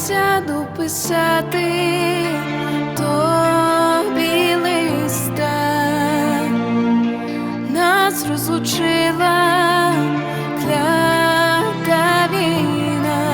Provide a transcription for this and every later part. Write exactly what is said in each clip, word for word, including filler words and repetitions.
сяду писати тобі листа. Нас розлучила клята війна.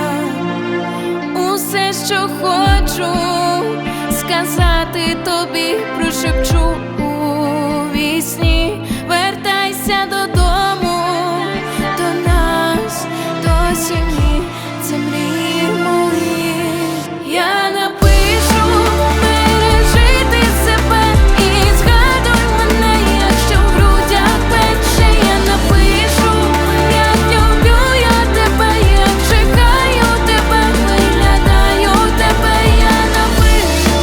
Усе, що хочу сказати тобі, прошепчу у вісні. Вертайся додому, до нас, до сім'ї, це мрії мої. Я напишу пережити себе і згадуй мене, якщо в грудях пече. Я напишу, як люблю я тебе, як чекаю тебе, виглядаю тебе. Я напишу.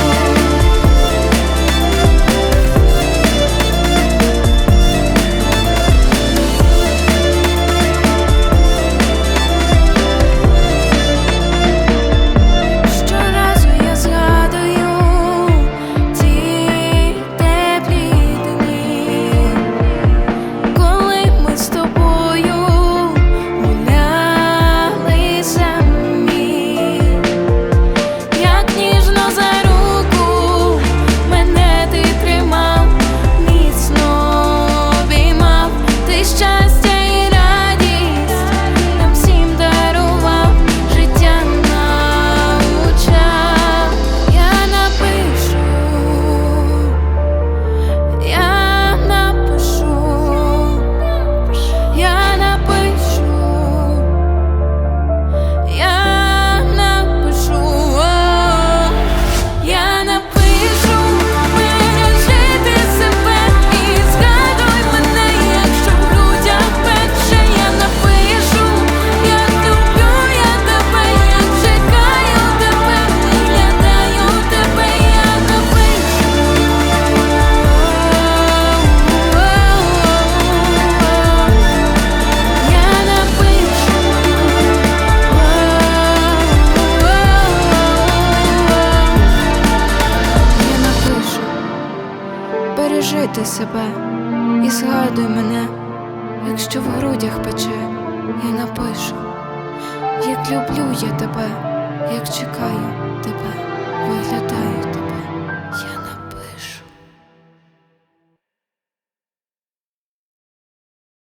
Щоразу я згадую ті теплі дні, коли ми з тобою гуляли самі. Як ніжно за руку мене ти тримав, міцно обіймав. Ти щастя і радість нам всім дарував, життя навчав. Я напишу, я напишу, я напишу, я напишу, о, я напишу пережити себе і згадуй мене, якщо в грудях пече. Я напишу, як люблю я тебе, як чекаю тебе, виглядаю тебе. Я напишу, я напишу, я напишу пережити себе і згадуй мене, якщо в грудях пече. Я напишу, як люблю я тебе, як чекаю тебе, виглядаю